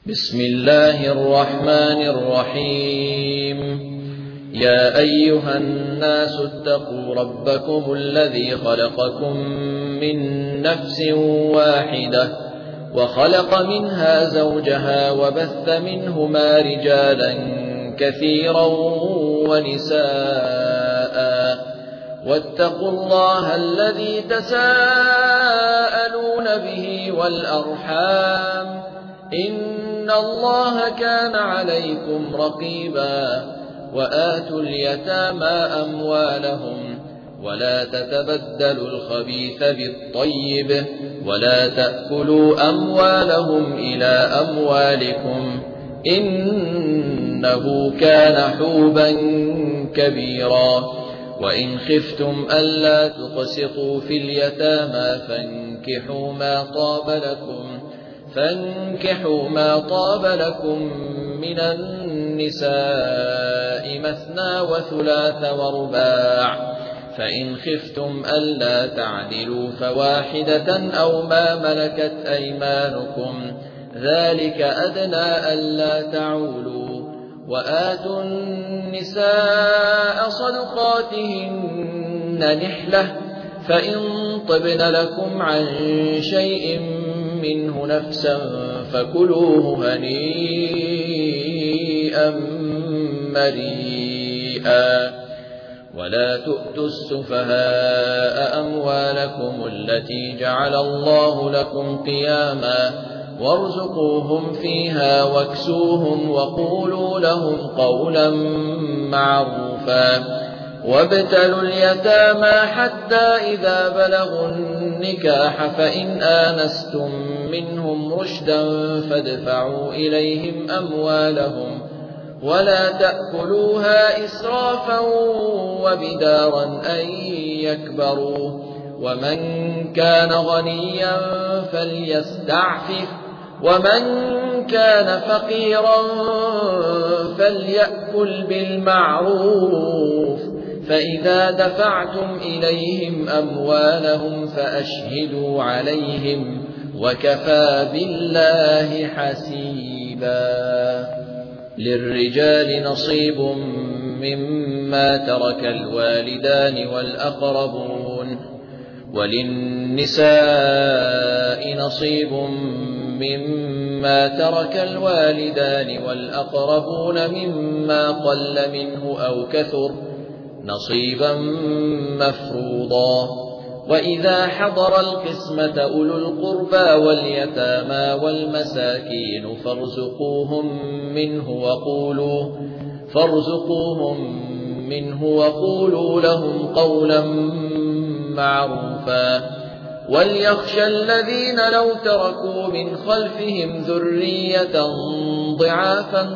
بسم الله الرحمن الرحيم. يا أيها الناس اتقوا ربكم الذي خلقكم من نفس واحدة وخلق منها زوجها وبث منهما رجالا كثيرا ونساء واتقوا الله الذي تساءلون به والأرحام إن الله كان عليكم رقيبا. وآتوا اليتامى أموالهم ولا تتبدلوا الخبيث بالطيب ولا تأكلوا أموالهم إلى أموالكم إنه كان حوبا كبيرا. وإن خفتم ألا تقسطوا في اليتامى فانكحوا ما طاب لكم من النساء مثنى وثلاث ورباع. فإن خفتم ألا تعدلوا فواحدة أو ما ملكت أيمانكم ذلك أدنى ألا تعولوا. وآتوا النساء صدقاتهن نحلة فإن طبن لكم عن شيء منه نفسا فكلوه هنيئا مريئا. ولا تؤتوا السفهاء أموالكم التي جعل الله لكم قياما وارزقوهم فيها واكسوهم وقولوا لهم قولا معروفا. وابتلوا اليتامى حتى إذا بلغوا النكاح فإن آنستم منهم رشدا فادفعوا إليهم أموالهم ولا تأكلوها إسرافا وبدارا أن يكبروا. ومن كان غنيا فليستعفف ومن كان فقيرا فليأكل بالمعروف. فإذا دفعتم إليهم أموالهم فأشهدوا عليهم وكفى بالله حسيبا. للرجال نصيب مما ترك الوالدان والأقربون وللنساء نصيب مما ترك الوالدان والأقربون مما قل منه أو كثر نصيبا مفروضا. وإذا حضر القسمة أولو القربى واليتامى والمساكين فارزقوهم منه وقولوا لهم قولا معروفا. وليخشى الذين لو تركوا من خلفهم ذرية ضعافا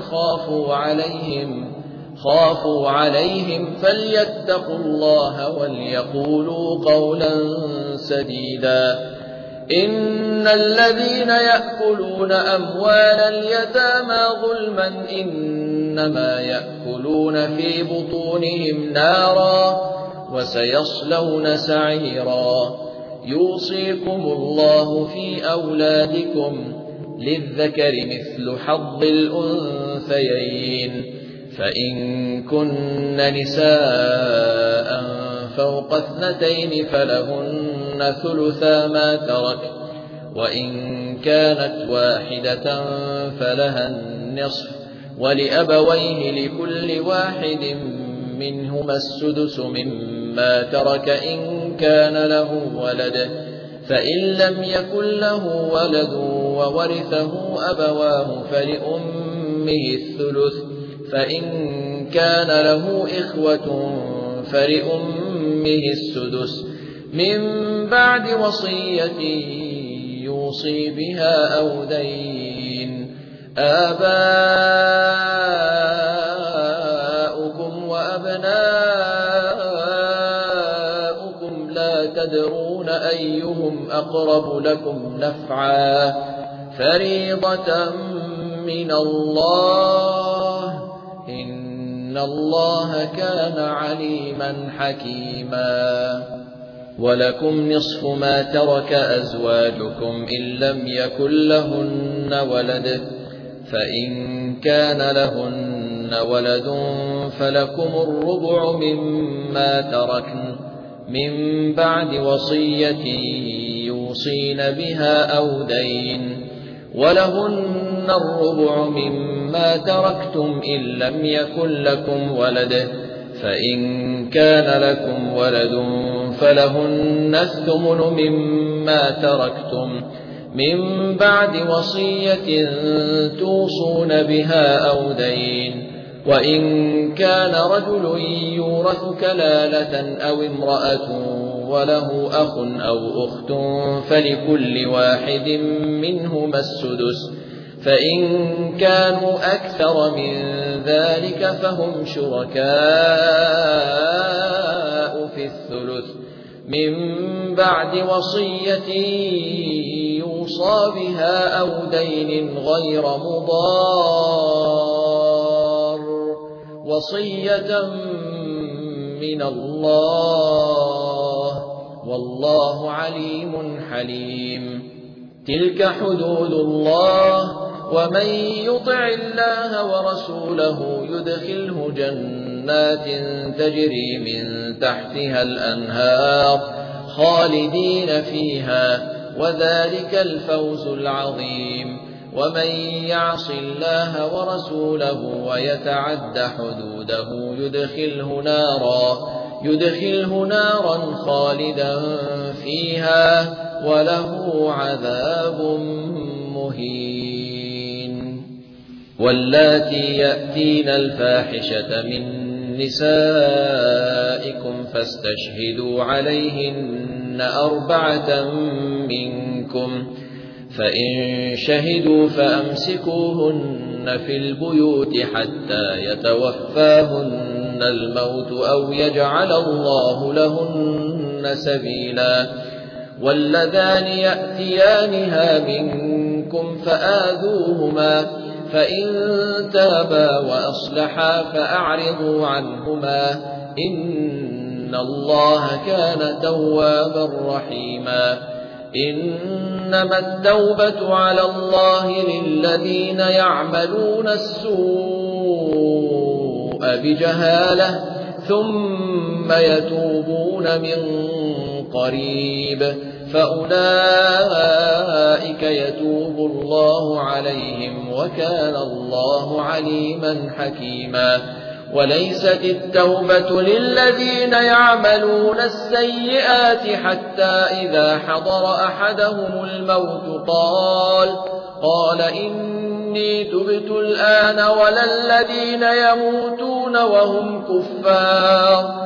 خافوا عليهم فليتقوا الله وليقولوا قولا سديدا. إن الذين يأكلون أموال اليتامى ظلما إنما يأكلون في بطونهم نارا وسيصلون سعيرا. يوصيكم الله في أولادكم للذكر مثل حظ الأنثيين فإن كن نساء فوق 2 فلهن ثلثا ما ترك وإن كانت واحدة فلها النصف ولأبويه لكل واحد منهما السدس مما ترك إن كان له ولد. فإن لم يكن له ولد وورثه أبواه فلأمه الثلث فإن كان له إخوة فلأمه السدس من بعد وصية يوصي بها أو دين. آباؤكم وأبناؤكم لا تدرون أيهم أقرب لكم نفعا فريضة من الله إن الله كان عليما حكيما. ولكم نصف ما ترك أزواجكم إن لم يكن لهن ولد فإن كان لهن ولد فلكم الربع مما تركن من بعد وصية يوصين بها أو دين، ولهن الربع مما تركتم إن لم يكن لكم ولد، فإن كان لكم ولد فلهن الثمن مما تركتم من بعد وصية توصون بها أو دين، وإن كان رجل يورث كلالة أو امرأة وله أخ أو أخت فلكل واحد منهما السدس، فإن كانوا أكثر من ذلك فهم شركاء في الثلث من بعد وصية يوصى بها أو دين غير مضار، وصية من الله والله عليم حليم. تلك حدود الله، ومن يطع الله ورسوله يدخله جنات تجري من تحتها الأنهار خالدين فيها، وذلك الفوز العظيم. ومن يعص الله ورسوله ويتعد حدوده يدخله نارا خالدا فيها وله عذاب مهين. واللاتي يأتين الفاحشة من نسائكم فاستشهدوا عليهن 4 منكم، فإن شهدوا فأمسكوهن في البيوت حتى يتوفاهن الموت أو يجعل الله لهن سبيلا. واللذان يأتيانها منكم فآذوهما، فإن تابا وأصلحا فأعرضوا عنهما، إن الله كان توابا رحيما. إنما التوبة على الله للذين يعملون السوء بجهالة ثم يتوبون من قريب فأولئك يتوب الله عليهم وكان الله عليما حكيما. وليست التوبة للذين يعملون السيئات حتى إذا حضر أحدهم الموت قال إني تبت الآن، ولا الذين يموتون وهم كفار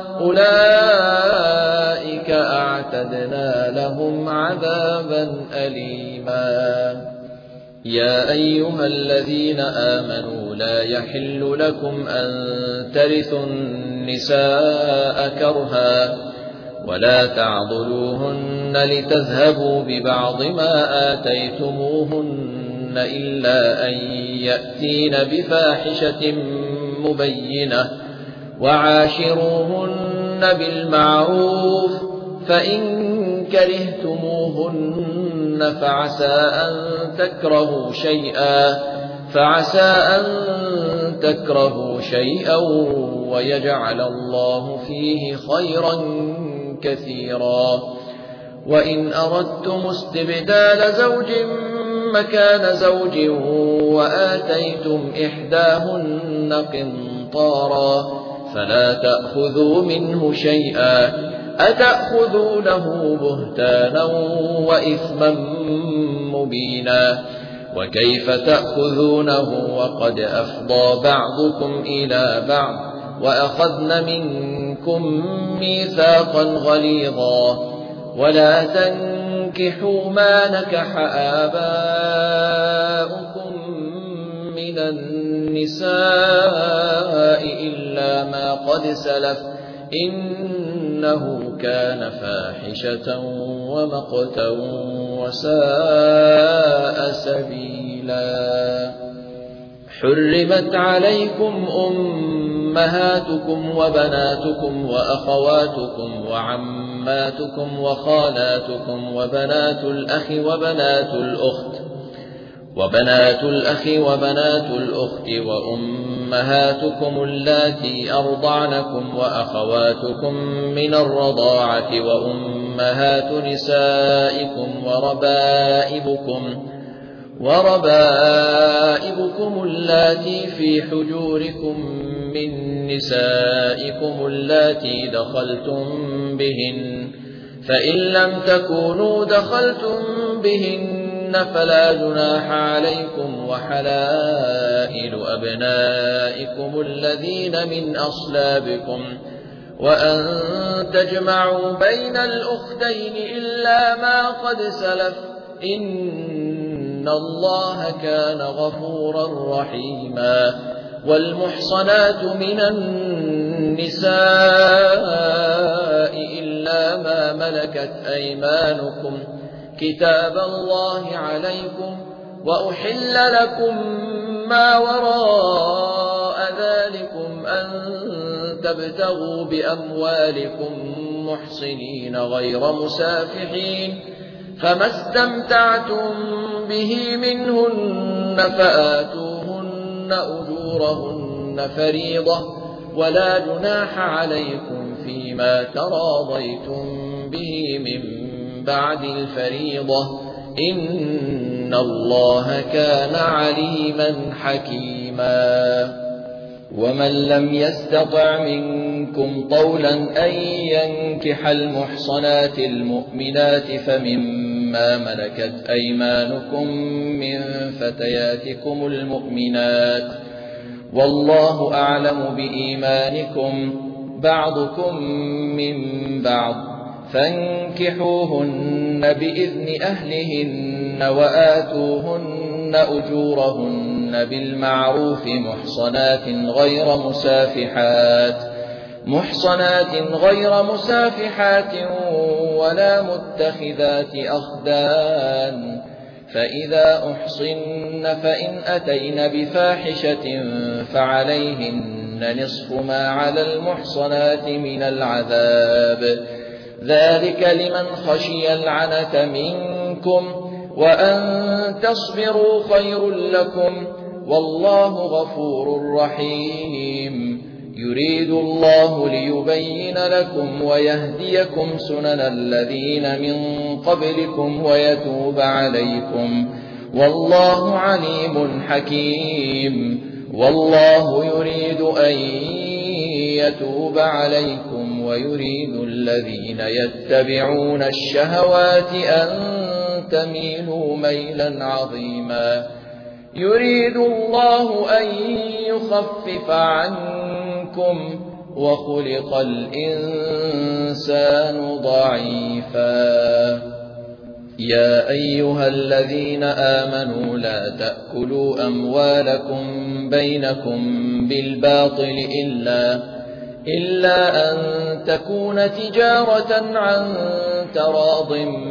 أولئك أعتدنا لهم عذابا أليما. يا أيها الذين آمنوا لا يحل لكم أن ترثوا النساء كرها ولا تعضلوهن لتذهبوا ببعض ما آتيتموهن إلا أن يأتين بفاحشة مبينة، وعاشروهن بالمعروف، فإن كرهتموهن فعسى أن تكرهوا شيئا ويجعل الله فيه خيرا كثيرا. وإن أردتم استبدال زوج مكان زوج وآتيتم إحداهن قنطارا فلا تأخذوا منه شيئا، أتأخذونه بهتانا وإثما مبينا. وكيف تأخذونه وقد أفضى بعضكم إلى بعض وأخذن منكم ميثاقا غليظا. ولا تنكحوا ما نكح آباؤكم من النساء إلا ما قد سلف، إنه كان فاحشة ومقتا وساء سبيلا. حرمت عليكم أمهاتكم وبناتكم وأخواتكم وعماتكم وخالاتكم وبنات الأخ وبنات الأخت وبنات الأخ وبنات الأخت وأمهاتكم اللاتي أرضعنكم وأخواتكم من الرضاعة وأمهات نسائكم وربائبكم اللاتي في حجوركم من نسائكم اللاتي دخلتم بهن، فإن لم تكونوا دخلتم بهن فلا جناح عليكم، وحلائل أبنائكم الذين من أصلابكم، وأن تجمعوا بين الأختين إلا ما قد سلف، إن الله كان غفورا رحيما. والمحصنات من النساء إلا ما ملكت أيمانكم كتاب الله عليكم، وأحل لكم ما وراء ذلكم أن تبتغوا بأموالكم محصنين غير مسافحين، فما استمتعتم به منهن فآتوهن أجورهن فريضة، ولا جناح عليكم فيما تراضيتم به من بعد الفريضة، إن الله كان عليما حكيما. ومن لم يستطع منكم طولا أن ينكح المحصنات المؤمنات فمما ملكت أيمانكم من فتياتكم المؤمنات، والله أعلم بإيمانكم بعضكم من بعض، فانكحوهن بإذن أهلهن وآتوهن أجورهن بالمعروف محصنات غير مسافحات ولا متخذات أخدان، فإذا أحصن فإن أتين بفاحشة فعليهن نصف ما على المحصنات من العذاب، ذلك لمن خشي العنة منكم، وأن تصبروا خير لكم، والله غفور رحيم. يريد الله ليبين لكم ويهديكم سنن الذين من قبلكم ويتوب عليكم، والله عليم حكيم. والله يريد أن يتوب عليكم ويريد الذين يتبعون الشهوات أن تميلوا ميلا عظيما. يريد الله أن يخفف عنكم وخلق الإنسان ضعيفا. يا أيها الذين آمنوا لا تأكلوا أموالكم بينكم بالباطل إلا أن تكون تجارة عن تراض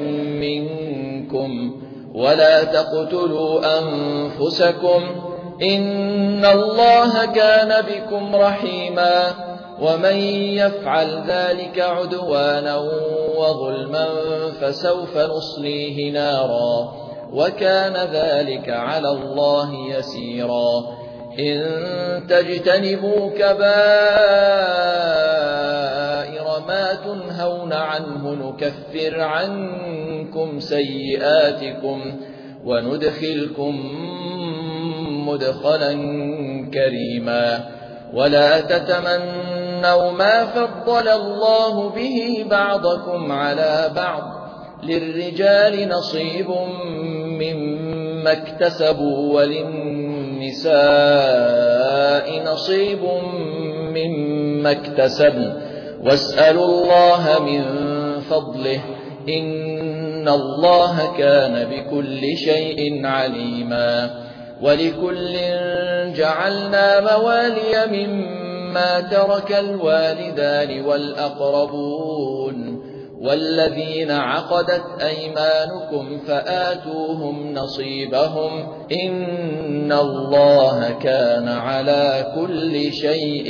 منكم، ولا تقتلوا أنفسكم، إن الله كان بكم رحيما. ومن يفعل ذلك عدوانا وظلما فسوف نصليه نارا، وكان ذلك على الله يسيرا. إن تجتنبوا كبائر ما تنهون عنه نكفر عنكم سيئاتكم وندخلكم مدخلا كريما. ولا تتمنوا ما فضل الله به بعضكم على بعض، للرجال نصيب مما اكتسبوا وللنساء نصيب مما اكتسبن، واسألوا الله من فضله، إن الله كان بكل شيء عليما. ولكل جعلنا موالي مما ترك الوالدان والأقربون والذين عقدت أيمانكم فآتوهم نصيبهم، إن الله كان على كل شيء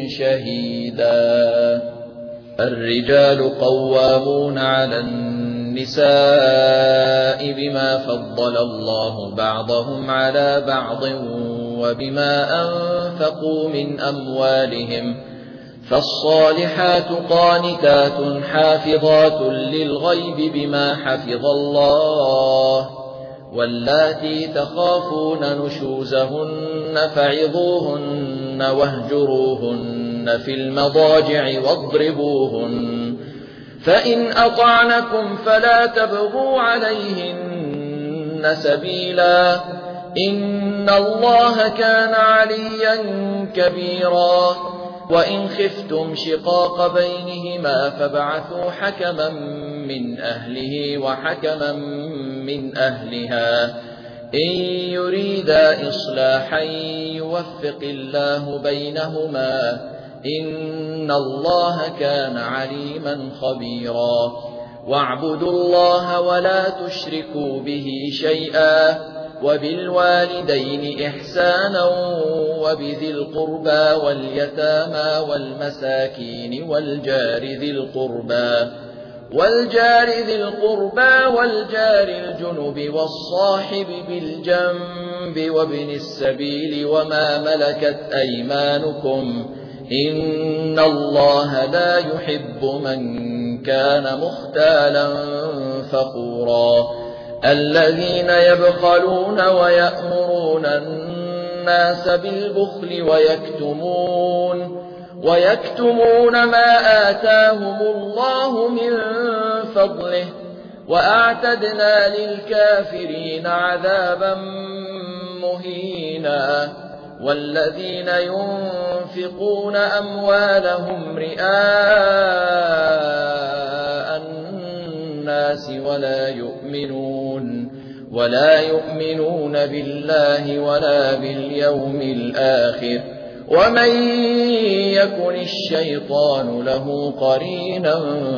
شهيدا. الرجال قوامون على النساء النساء بما فضل الله بعضهم على بعض وبما أنفقوا من أموالهم فالصالحات قانتات حافظات للغيب بما حفظ الله واللاتي تخافون نشوزهن فعظوهن واهجروهن في المضاجع واضربوهن فإن أطعنكم فلا تبغوا عليهن سبيلا إن الله كان عليا كبيرا وإن خفتم شقاق بينهما فابعثوا حكما من أهله وحكما من أهلها إن يريدا إصلاحا يوفق الله بينهما إن الله كان عليما خبيرا واعبدوا الله ولا تشركوا به شيئا وبالوالدين إحسانا وبذي القربى واليتامى والمساكين والجار ذي القربى والجار الجنب والصاحب بالجنب وابن السبيل وما ملكت أيمانكم إن الله لا يحب من كان مختالا فخورا الذين يبخلون ويأمرون الناس بالبخل ويكتمون ما آتاهم الله من فضله وأعتدنا للكافرين عذابا مهينا والذين ينفقون أموالهم رئاء الناس ولا يؤمنون بالله ولا باليوم الآخر ومن يكن الشيطان له قرينا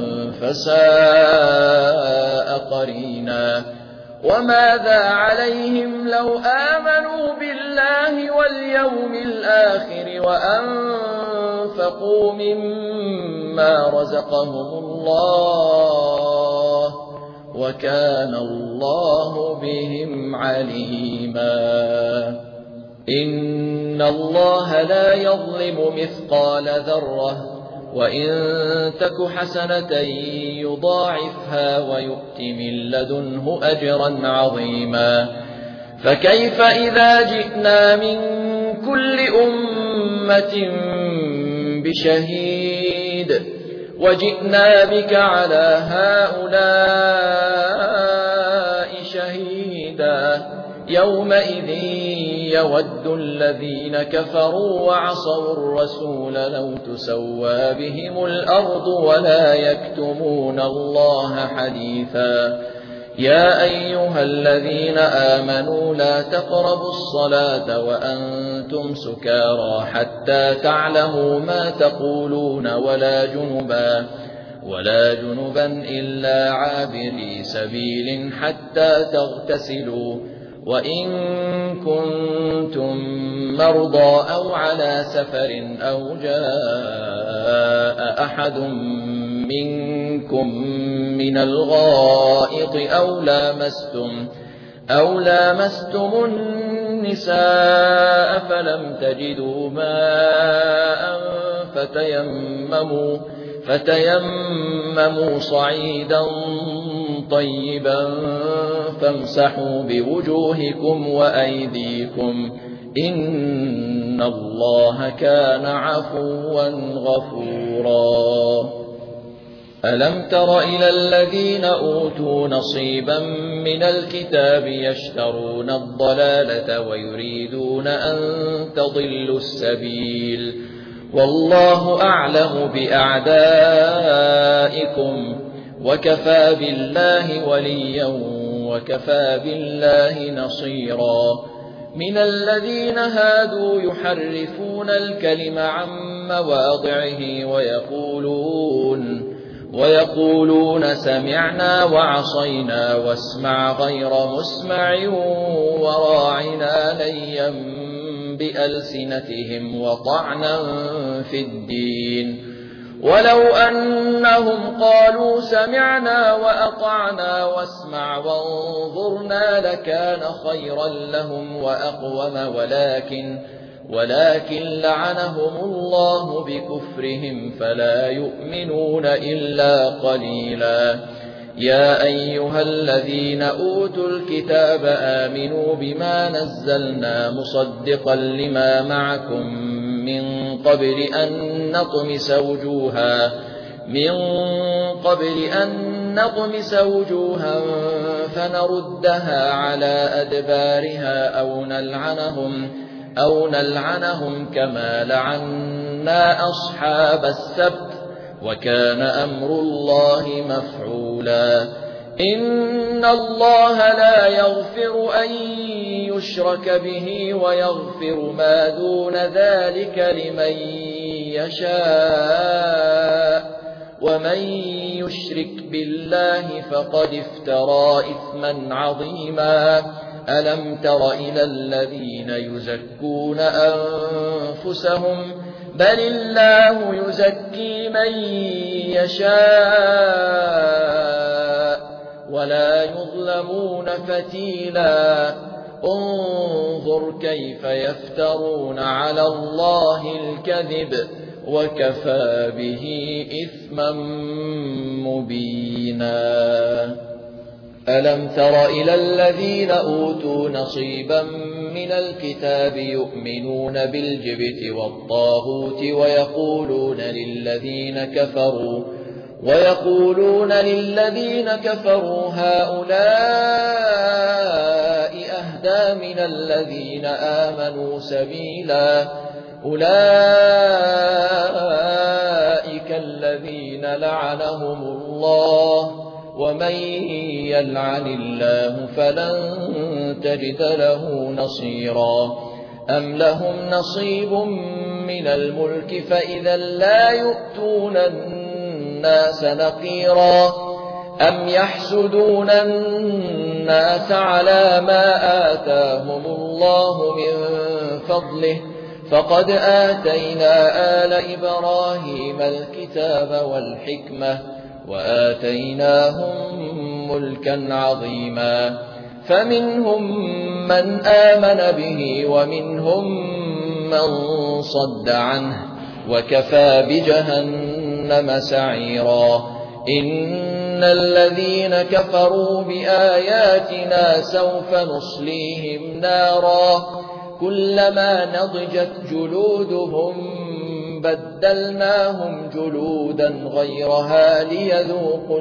فساء قرينا وماذا عليهم لو آمنوا بالله واليوم الآخر وأنفقوا مما رزقهم الله وكان الله بهم عليما إن الله لا يظلم مثقال ذرة وإن تك حسنة يضاعفها ويؤت من لدنه أجرا عظيما فكيف إذا جئنا من كل أمة بشهيد وجئنا بك على هؤلاء شهيدا يومئذ يود الذين كفروا وعصوا الرسول لو تسوى بهم الأرض ولا يكتمون الله حديثا يا أيها الذين آمنوا لا تقربوا الصلاة وأنتم سكارى حتى تعلموا ما تقولون ولا جنبا إلا عابري سبيل حتى تغتسلوا وإن كنتم مرضى أو على سفر أو جاء أحد منكم من الغائط أو لامستم النساء فلم تجدوا ماء فتيمموا صعيدا طيبا فامسحوا بوجوهكم وأيديكم إن الله كان عفوا غفورا ألم تر إلى الذين أوتوا نصيبا من الكتاب يشترون الضلالة ويريدون أن تضلوا السبيل والله أعلم بأعدائكم وكفى بالله وليا وكفى بالله نصيرا من الذين هادوا يحرفون الكلم عن مواضعه ويقولون سمعنا وعصينا واسمع غير مسمع وراعنا ليا بألسنتهم وطعنا في الدين ولو أنهم قالوا سمعنا وأطعنا واسمع وانظرنا لكان خيرا لهم وأقوم ولكن لعنهم الله بكفرهم فلا يؤمنون إلا قليلا. يا أيها الذين أوتوا الكتاب آمنوا بما نزلنا مصدقا لما معكم من قبل أن نطمس وجوها فنردها على أدبارها أو نلعنهم كما لعنا أصحاب السبت وكان أمر الله مفعولا. إن الله لا يغفر أن يشرك به ويغفر ما دون ذلك لمن يشاء ومن يشرك بالله فقد افترى إثما عظيما. ألم تر إلى الذين يزكون أنفسهم بل الله يزكي من يشاء ولا يظلمون فتيلا. انظر كيف يفترون على الله الكذب وكفى به إثما مبينا. ألم تر إلى الذين أوتوا نصيبا من الكتاب يؤمنون بالجبت والطاغوت ويقولون للذين كفروا هؤلاء أهدى من الذين آمنوا سبيلا. أولئك الذين لعنهم الله ومن يلعن الله فلن تجد له نصيرا. أم لهم نصيب من الملك فإذا لا يؤتون الناس نقيرا. أم يحسدون الناس على ما آتاهم الله من فضله فقد آتينا آل إبراهيم الكتاب والحكمة وآتيناهم ملكا عظيما. فمنهم من آمن به ومنهم من صد عنه وكفى بجهنم سعيرا. إن الذين كفروا بآياتنا سوف نصليهم نارا كلما نضجت جلودهم بدلناهم جلودا غيرها ليذوقوا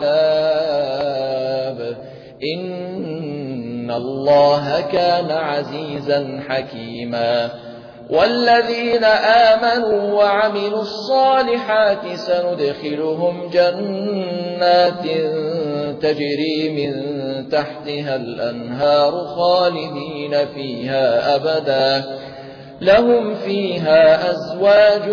العذاب إن الله كان عزيزا حكيما. والذين آمنوا وعملوا الصالحات سندخلهم جنات تجري من تحتها الأنهار خالدين فيها أبدا لهم فيها أزواج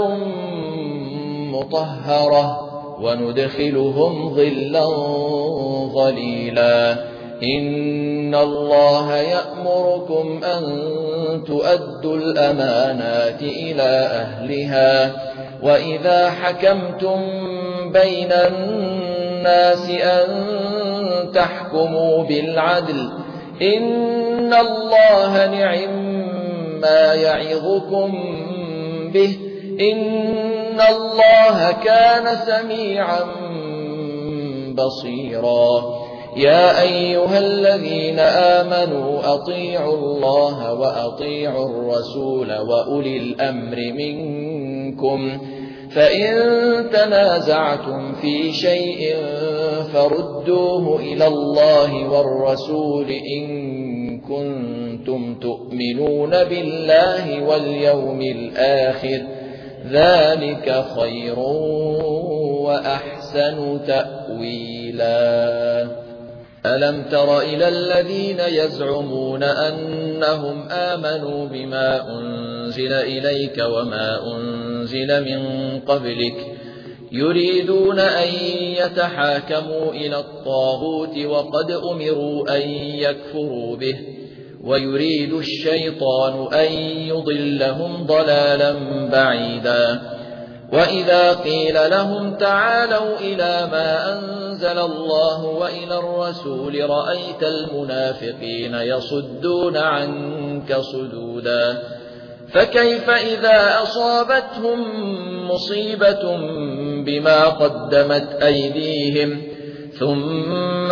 مطهرة وندخلهم ظلا ظليلا. إن الله يأمركم أن تؤدوا الأمانات إلى أهلها وإذا حكمتم بين الناس أن تحكموا بالعدل إن الله نعم ما يعظكم به إن الله كان سميعا بصيرا. يا أيها الذين آمنوا أطيعوا الله وأطيعوا الرسول وأولي الأمر منكم فإن تنازعتم في شيء فردوه إلى الله والرسول إن كنتم تؤمنون بالله واليوم الآخر ذلك خير وأحسن تأويلا. ألم تر إلى الذين يزعمون أنهم آمنوا بما أنزل إليك وما أنزل من قبلك يريدون أن يتحاكموا إلى الطاغوت وقد أمروا أن يكفروا به ويريد الشيطان أن يضلهم ضلالا بعيدا. وإذا قيل لهم تعالوا إلى ما أنزل الله وإلى الرسول رأيت المنافقين يصدون عنك صدودا فكيف إذا أصابتهم مصيبة بما قدمت أيديهم ثم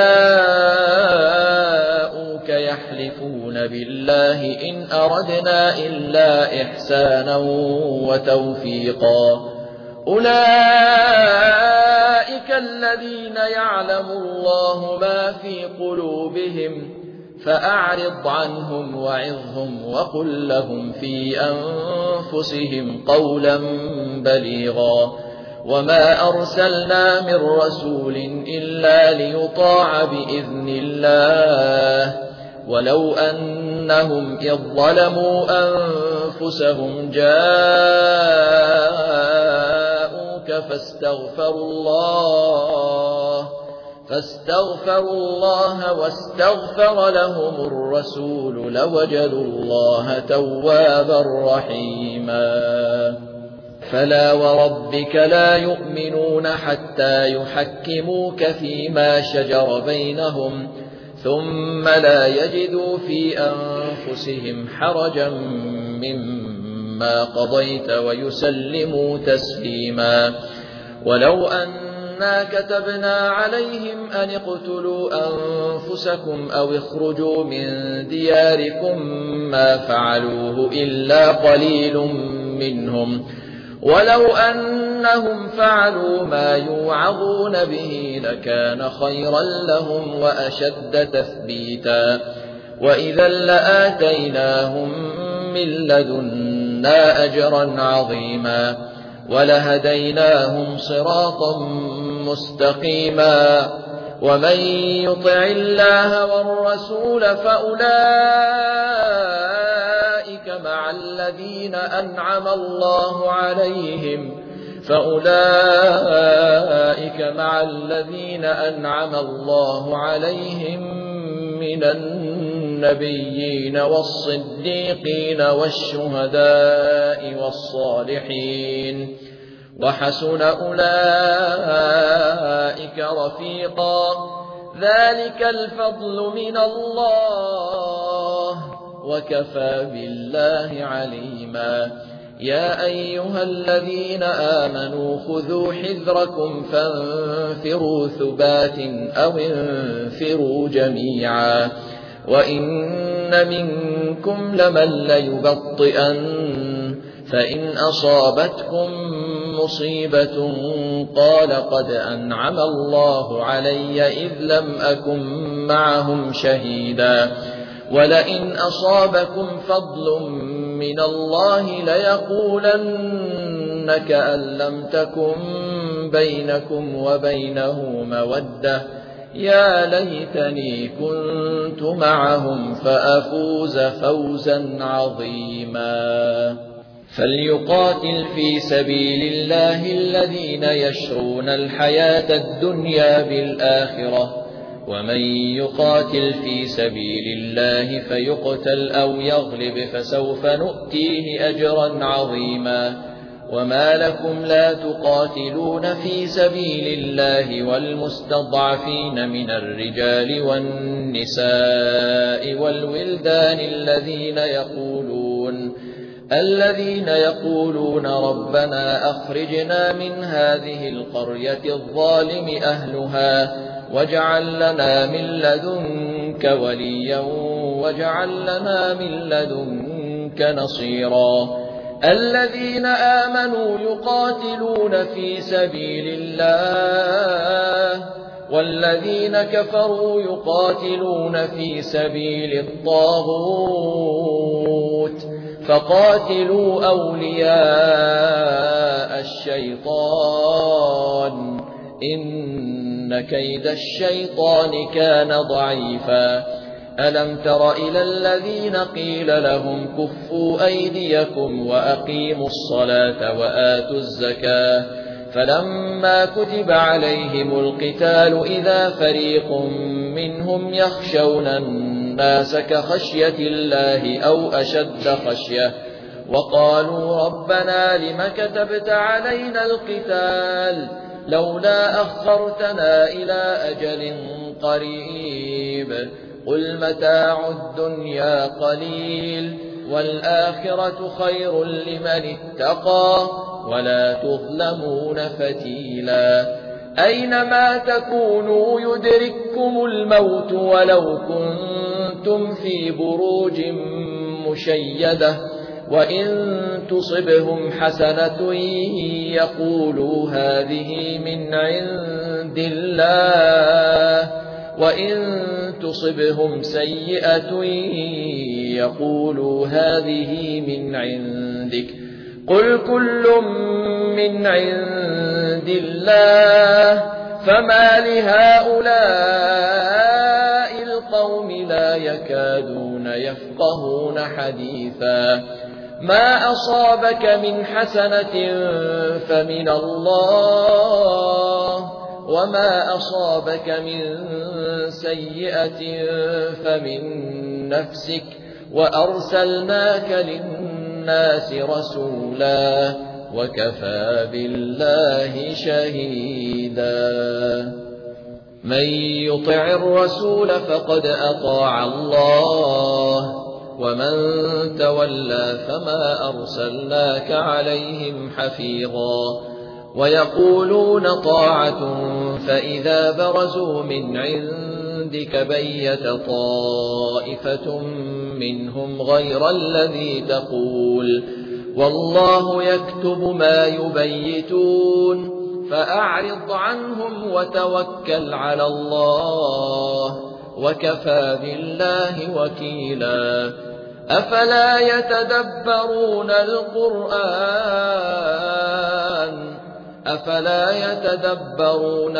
جاءوك يحلفون بالله إن أردنا إلا إحسانا وتوفيقا أولئك الذين يعلم الله ما في قلوبهم فأعرض عنهم وعظهم وقل لهم في أنفسهم قولا بليغا وما أرسلنا من رسول إلا ليطاع بإذن الله ولو أنهم إذ ظلموا أنفسهم جاءوك فاستغفروا الله واستغفر لهم الرسول لوجدوا الله توابا رحيما فلا وربك لا يؤمنون حتى يحكموك فيما شجر بينهم ثم لا يجدوا في أنفسهم حرجا مما قضيت ويسلموا تسليما ولو أنا كتبنا عليهم أن اقتلوا أنفسكم أو اخرجوا من دياركم ما فعلوه إلا قليل منهم ولو أنهم فعلوا ما يوعظون به لكان خيرا لهم وأشد تثبيتا وإذا لآتيناهم من لدنا أجرا عظيما ولهديناهم صراطا مستقيما ومن يطع الله والرسول فأولئك مع الذين أنعم الله عليهم من النبيين والصديقين والشهداء والصالحين وحسن أولئك رفيقا ذلك الفضل من الله وكفى بالله عليما يا أيها الذين آمنوا خذوا حذركم فانفروا ثبات أو انفروا جميعا وإن منكم لمن ليبطئن فإن أصابتكم مصيبة قال قد أنعم الله علي إذ لم أكن معهم شهيدا ولئن أصابكم فضل من الله ليقولن كأن لم تكن بينكم وبينه مودة يا ليتني كنت معهم فأفوز فوزا عظيما فليقاتل في سبيل الله الذين يشرون الحياة الدنيا بالآخرة ومن يقاتل في سبيل الله فيقتل أو يغلب فسوف نؤتيه أجرا عظيما وما لكم لا تقاتلون في سبيل الله والمستضعفين من الرجال والنساء والولدان الذين يقولون ربنا أخرجنا من هذه القرية الظالم أهلها واجعل لنا من لدنك وليا واجعل لنا من لدنك نصيرا الذين آمنوا يقاتلون في سبيل الله والذين كفروا يقاتلون في سبيل الطاغوت فقاتلوا أولياء الشيطان إن كيد الشيطان كان ضعيفا ألم تر إلى الذين قيل لهم كفوا أيديكم وأقيموا الصلاة وآتوا الزكاة فلما كتب عليهم القتال إذا فريق منهم يخشون الناس كخشية الله أو أشد خشية وقالوا ربنا لم كتبت علينا القتال لولا أخرتنا إلى أجل قريب قل متاع الدنيا قليل والآخرة خير لمن اتقى ولا تظلمون فتيلا أينما تكونوا يدرككم الموت ولو كنتم في بروج مشيدة وإن تصبهم حسنة يقولوا هذه من عند الله وإن تصبهم سيئة يقولوا هذه من عندك قل كل من عند الله فما لهؤلاء القوم لا يكادون يفقهون حديثا ما أصابك من حسنة فمن الله وما أصابك من سيئة فمن نفسك وأرسلناك للناس رسولا وكفى بالله شهيدا من يطع الرسول فقد أطاع الله ومن تولى فما أرسلناك عليهم حفيظا ويقولون طاعة فإذا برزوا من عندك بيت طائفة منهم غير الذي تقول والله يكتب ما يبيتون فأعرض عنهم وتوكل على الله وكفى بالله وكيلا أفلا يتدبرون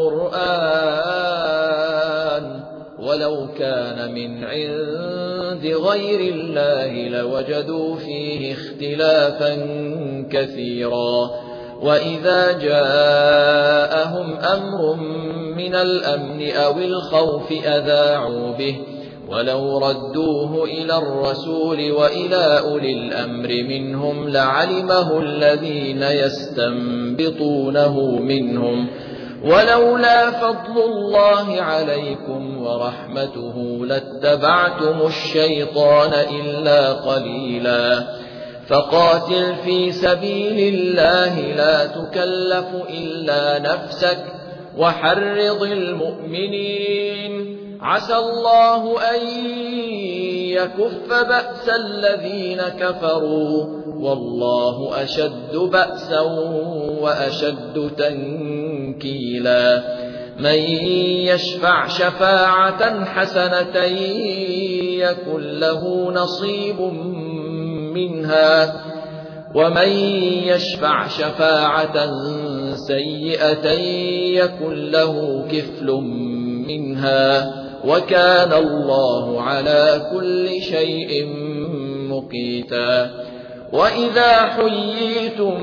القرآن ولو كان من عند غير الله لوجدوا فيه اختلافا كثيرا وإذا جاءهم أمر من الأمن أو الخوف أذاعوا به ولو ردوه إلى الرسول وإلى أولي الأمر منهم لعلمه الذين يستنبطونه منهم ولولا فضل الله عليكم ورحمته لاتبعتم الشيطان إلا قليلا فقاتل في سبيل الله لا تكلف إلا نفسك وحرض المؤمنين عسى الله أن يكف بأس الذين كفروا والله أشد بأسا وأشد تنكيلا من يشفع شفاعة حسنة يكن له نصيب منها ومن يشفع شفاعة سيئة يكن له كفل منها وكان الله على كل شيء مقيتا وإذا حييتم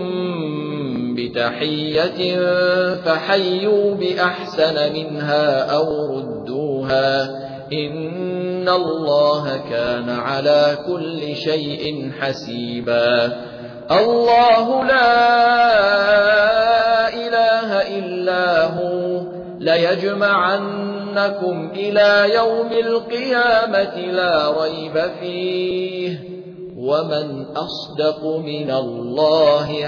بتحية فحيوا بأحسن منها أو ردوها إن الله كان على كل شيء حسيبا الله لا إله إلا هو ليجمعنكم إلى يوم القيامة لا ريب فيه ومن أصدق من الله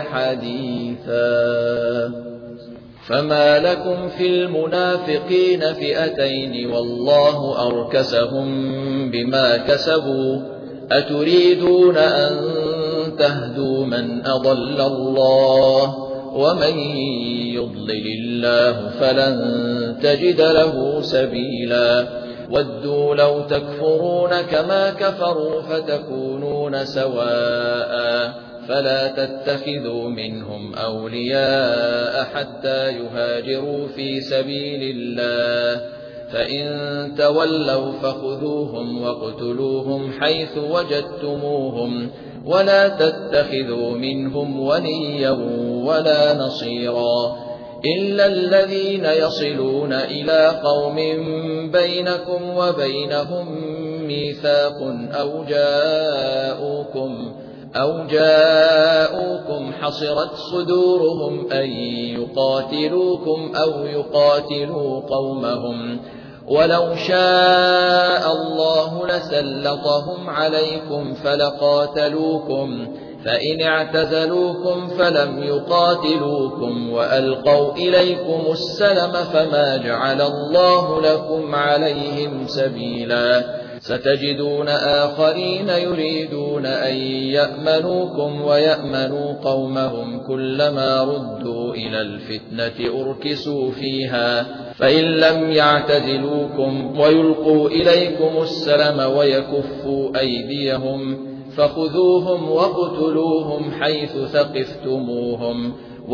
حديثا فما لكم في المنافقين فئتين والله أركسهم بما كسبوا أتريدون أن تهدوا من أضل الله ومن يضلل الله فلن تجد له سبيلا ودوا لو تكفرون كما كفروا فتكونون سواء فلا تتخذوا منهم أولياء حتى يهاجروا في سبيل الله فإن تولوا فخذوهم واقتلوهم حيث وجدتموهم ولا تتخذوا منهم وليا ولا نصيرا إلا الذين يصلون إلى قوم بينكم وبينهم ميثاق أو جاءوكم حصرت صدورهم أن يقاتلوكم أو يقاتلوا قومهم ولو شاء الله لسلطهم عليكم فلقاتلوكم فإن اعتزلوكم فلم يقاتلوكم وألقوا إليكم السلم فما جعل الله لكم عليهم سبيلا ستجدون آخرين يريدون أن يأمنوكم ويأمنوا قومهم كلما ردوا إلى الفتنة أركسوا فيها فإن لم يعتزلوكم ويلقوا إليكم السلم ويكفوا أيديهم فخذوهم واقتلوهم حيث ثقفتموهم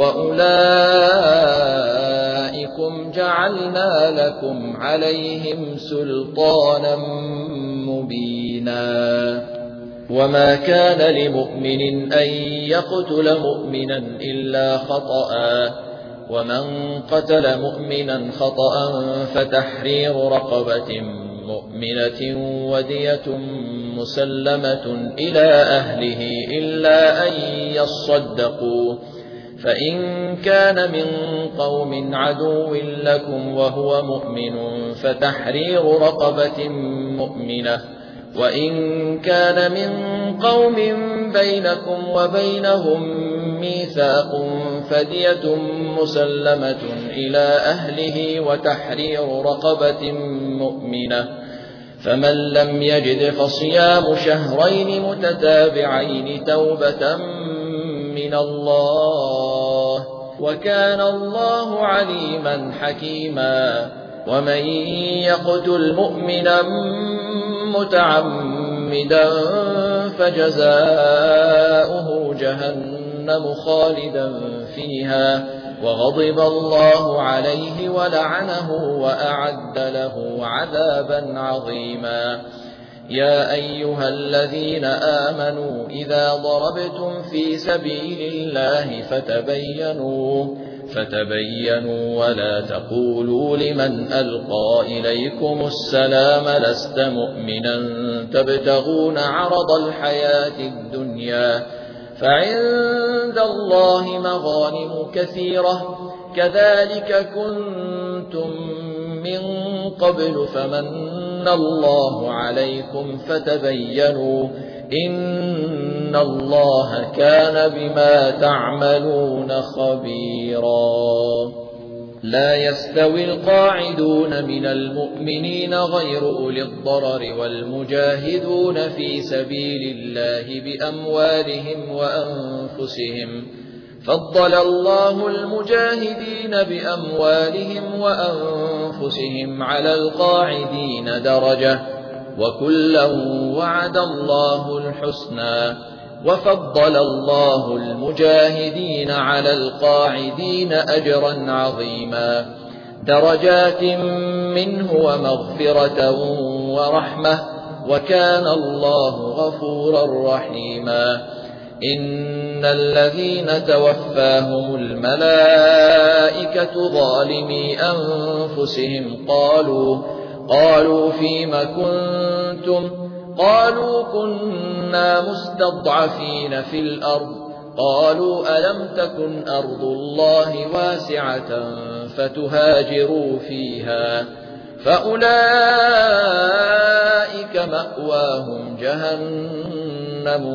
وأولئكم جعلنا لكم عليهم سلطانا مبينا وما كان لمؤمن أن يقتل مؤمنا إلا خطأ ومن قتل مؤمنا خطأ فتحرير رقبة مؤمنة ودية مسلمة إلى أهله إلا أن يصدقوا فإن كان من قوم عدو لكم وهو مؤمن فتحرير رقبة مؤمنة وإن كان من قوم بينكم وبينهم ميثاق فدية مسلمة إلى أهله وتحرير رقبة مؤمنة فمن لم يجد فصيام شهرين متتابعين توبة من الله وكان الله عليما حكيما ومن يقتل مؤمنا متعمدا فجزاؤه جهنم خالدا فيها وغضب الله عليه ولعنه وأعد له عذابا عظيما يا أيها الذين آمنوا إذا ضربتم في سبيل الله فتبينوا ولا تقولوا لمن ألقى إليكم السلام لست مؤمنا تبتغون عرض الحياة الدنيا فعند الله مغانم كثيرة كذلك كنتم من قبل فمن الله عليكم فتبينوا إن الله كان بما تعملون خبيرا لا يستوي القاعدون من المؤمنين غير أولي الضرر والمجاهدون في سبيل الله بأموالهم وأنفسهم فضل الله المجاهدين بأموالهم وأنفسهم على القاعدين درجة وكلا وعد الله الحسنى وفضل الله المجاهدين على القاعدين أجرا عظيما درجات منه ومغفرة ورحمة وكان الله غفورا رحيما إن الذين توفاهم الملائكة ظالمي أنفسهم قالوا فيم كنتم قالوا كنا مستضعفين في الأرض قالوا ألم تكن أرض الله واسعة فتهاجروا فيها فأولئك مأواهم جهنم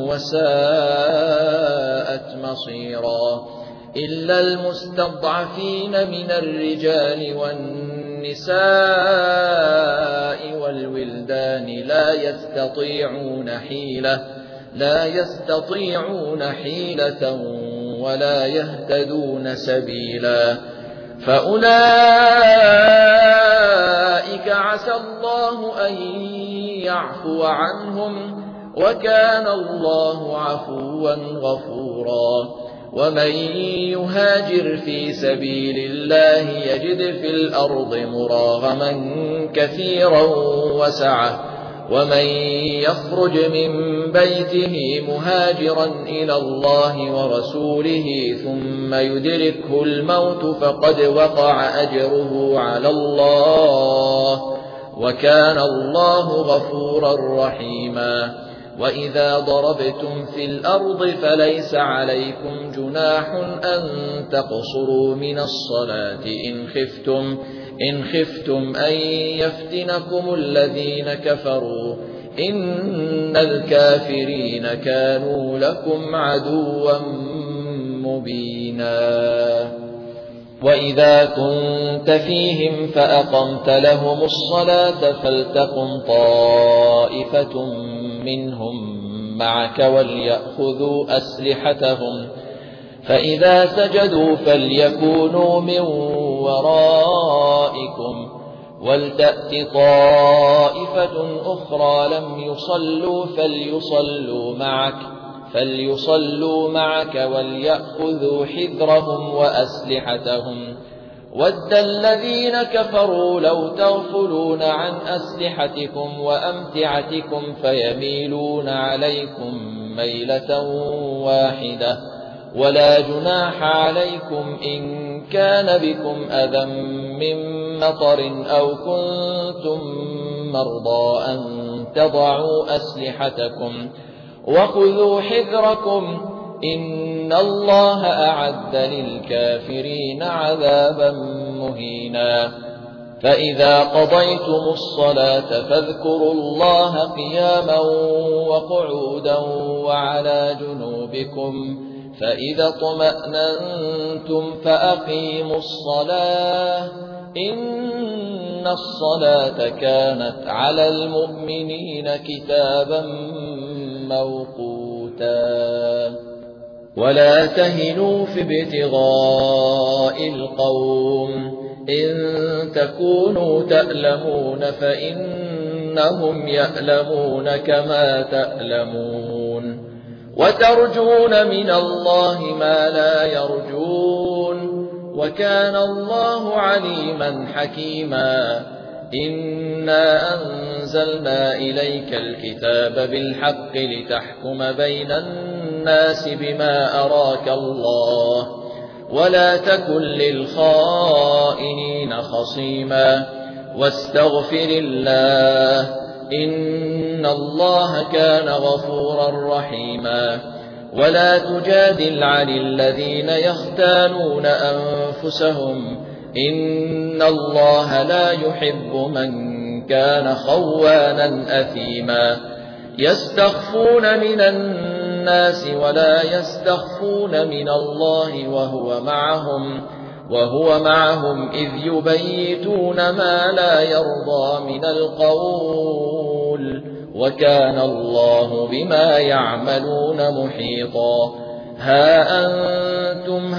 وساءت مصيرا إلا المستضعفين من الرجال والنساء والولدان لا يستطيعون حيلة ولا يهتدون سبيلا فأولئك عسى الله أن يعفو عنهم وكان الله عفوا غفورا ومن يهاجر في سبيل الله يجد في الأرض مراغما كثيرا وسعة ومن يخرج من بيته مهاجرا إلى الله ورسوله ثم يدركه الموت فقد وقع أجره على الله وكان الله غفورا رحيما وإذا ضربتم في الأرض فليس عليكم جناح أن تقصروا من الصلاة إن خفتم أن يفتنكم الذين كفروا إن الكافرين كانوا لكم عدوا مبينا. وإذا كنت فيهم فأقمت لهم الصلاة فلتقم طائفة منهم معك وليأخذوا أسلحتهم فإذا سجدوا فليكونوا من ورائكم ولتأت طائفة أخرى لم يصلوا فليصلوا معك وليأخذوا حذرهم وأسلحتهم ود الذين كفروا لو تغفلون عن أسلحتكم وأمتعتكم فيميلون عليكم ميلة واحدة ولا جناح عليكم إن كان بكم أذى من مطر أو كنتم مرضى أن تضعوا أسلحتكم وخذوا حذركم إن الله أعد للكافرين عذابا مهينا. فإذا قضيتم الصلاة فاذكروا الله قياما وقعودا وعلى جنوبكم فإذا اطمأننتم فأقيموا الصلاة إن الصلاة كانت على المؤمنين كتابا موقوتا. ولا تهنوا في ابتغاء القوم إن تكونوا تألمون فإنهم يألمون كما تألمون وترجون من الله ما لا يرجون وكان الله عليما حكيما. إنا أنزلنا إليك الكتاب بالحق لتحكم بين الناس بما أراك الله ولا تكن للخائنين خصيما واستغفر الله إن الله كان غفورا رحيما. ولا تجادل عن الذين يختانون أنفسهم إن الله لا يحب من كان خوانا أثيما. يستخفون من الناس ولا يستخفون من الله وهو معهم إذ يبيتون ما لا يرضى من القول وكان الله بما يعملون محيطا. ها أنتم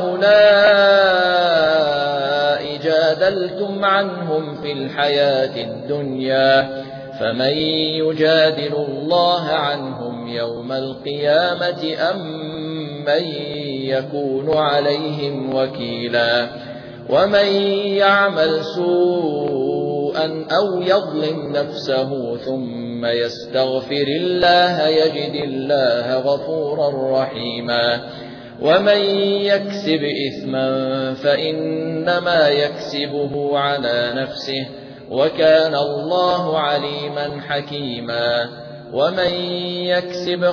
هؤلاء جادلتم عنهم في الحياة الدنيا فمن يجادل الله عنهم يوم القيامة أم من يكون عليهم وكيلا. ومن يعمل سوءا أو يظلم نفسه ثم يستغفر الله يجد الله غفورا رحيما. ومن يكسب إثما فإنما يكسبه على نفسه وكان الله عليما حكيما. ومن يكسب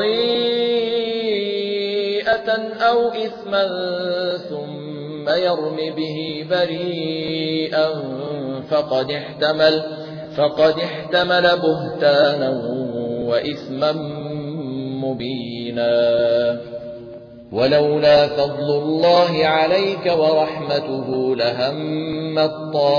خطيئة أو إثما ثم يرم به بريئا فقد احتمل بهتانا وإثما مبينا. ولولا فضل الله عليك ورحمته لهمت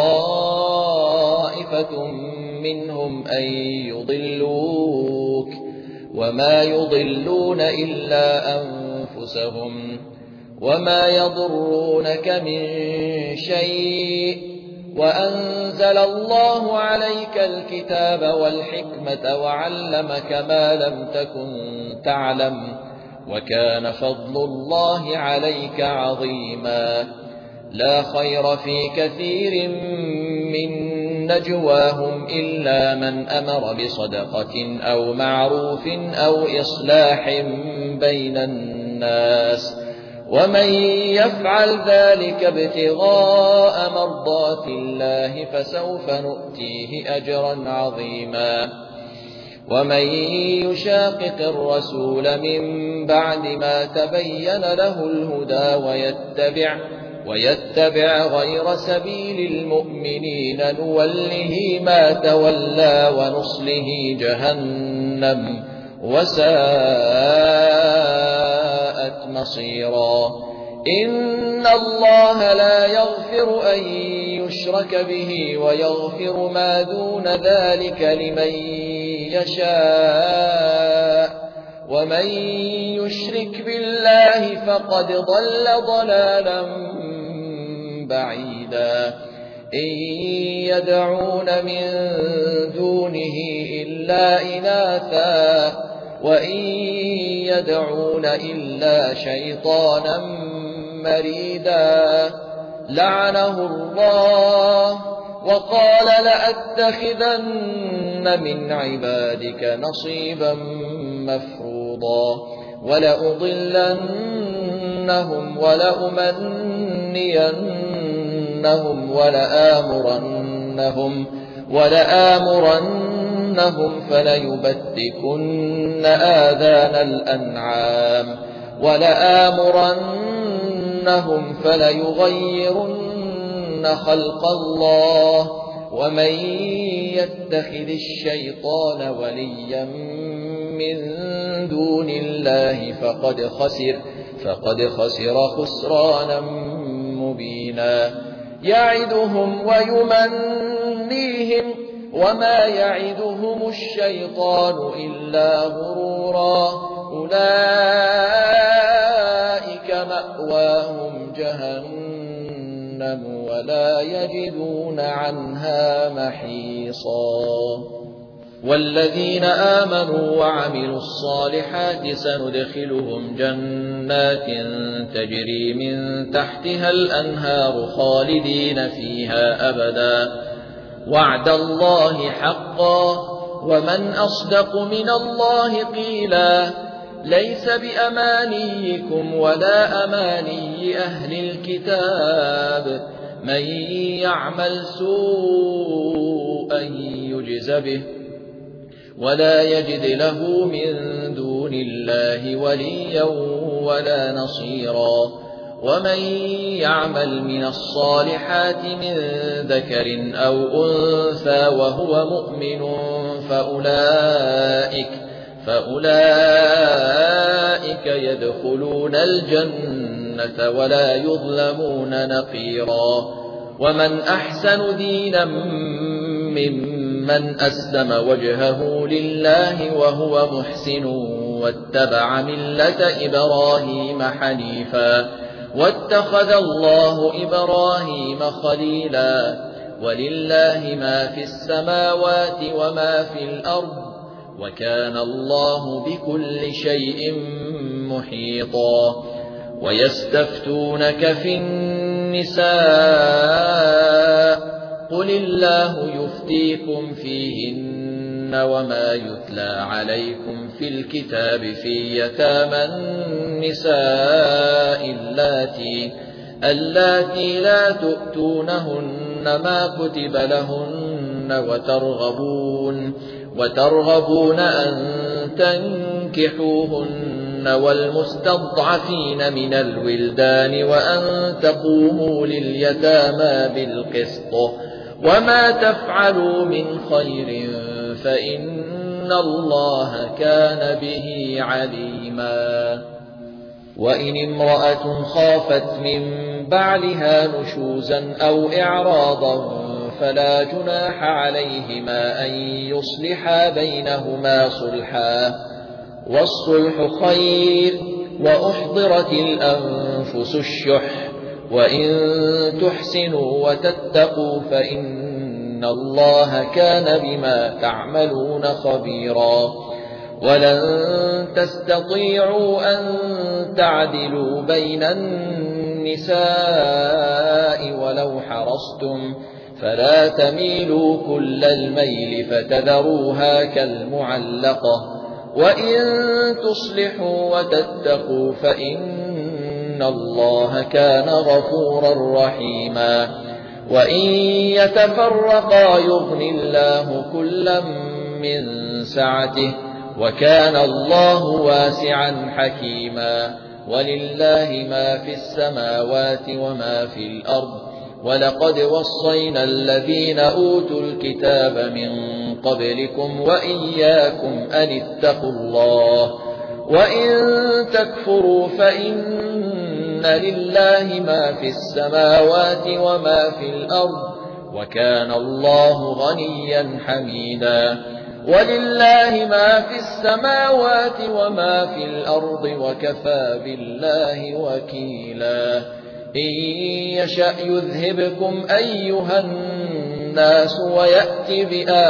طائفة منهم أن يضلوك وما يضلون إلا أنفسهم وما يضرونك من شيء وأنزل الله عليك الكتاب والحكمة وعلمك ما لم تكن تعلم وكان فضل الله عليك عظيما. لا خير في كثير من نجواهم إلا من أمر بصدقة أو معروف أو إصلاح بين الناس ومن يفعل ذلك ابتغاء مرضات الله فسوف نؤتيه أجرا عظيما. ومن يشاقق الرسول من بعد ما تبين له الهدى ويتبع غير سبيل المؤمنين نوله ما تولى ونصله جهنم وساءت مصيرا. إن الله لا يغفر أن يشرك به ويغفر ما دون ذلك لمن يشاء ومن يشرك بالله فقد ضل ضلالا بعيدا. إن يدعون من دونه إلا إناثا وإن يدعون إلا شيطانا مريدا لعنه الله وقال لأتخذن من عبادك نصيبا مفروضا ولأضلنهم ولأمنينهم ولآمرنهم فليبتكن آذان الأنعام ولآمرنهم فليغيرن خلق الله ومن يتخذ الشيطان وليا من دون الله فقد خسر خسرانا مبينا. يعدهم ويمنيهم وما يعدهم الشيطان إلا غرورا. أولئك مأواهم جهنم ولا يجدون عنها محيصا. والذين آمنوا وعملوا الصالحات سندخلهم جنات تجري من تحتها الأنهار خالدين فيها أبدا وعد الله حقا ومن أصدق من الله قيلا. ليس بأمانيكم ولا أماني أهل الكتاب من يعمل سوءا يجز به ولا يجد له من دون الله وليا ولا نصيرا. ومن يعمل من الصالحات من ذكر أو أنثى وهو مؤمن فأولئك يدخلون الجنة ولا يظلمون نقيرا. ومن أحسن دينا ممن أسلم وجهه لله وهو محسن واتبع ملة إبراهيم حنيفا واتخذ الله إبراهيم خليلا. ولله ما في السماوات وما في الأرض وكان الله بكل شيء محيطا. ويستفتونك في النساء قل الله يفتيكم فيهن وما يتلى عليكم في الكتاب في يتامى النساء اللاتي لا تؤتونهن ما كتب لهن وترغبون أن تنكحوهن والمستضعفين من الولدان وأن تقوموا لليتامى بالقسط وما تفعلوا من خير فإن الله كان به عليما. وإن امرأة خافت من بعلها نشوزا أو إعراضا فلا جناح عليهما أن يصلحا بينهما صلحا والصلح خير وأحضرت الأنفس الشح وإن تحسنوا وتتقوا فإن الله كان بما تعملون خبيرا. ولن تستطيعوا أن تعدلوا بين النساء ولو حرصتم فلا تميلوا كل الميل فتذروها كالمعلقة وإن تصلحوا وتتقوا فإن الله كان غفورا رحيما. وإن يتفرقا يغني الله كلا من سعته وكان الله واسعا حكيما ولله ما في السماوات وما في الأرض ولقد وصينا الذين أوتوا الكتاب من قبلكم وإياكم أن اتقوا الله وإن تكفروا فإن لله ما في السماوات وما في الأرض وكان الله غنيا حميدا ولله ما في السماوات وما في الأرض وكفى بالله وكيلا إن يشأ يذهبكم أيها الناس ويأتي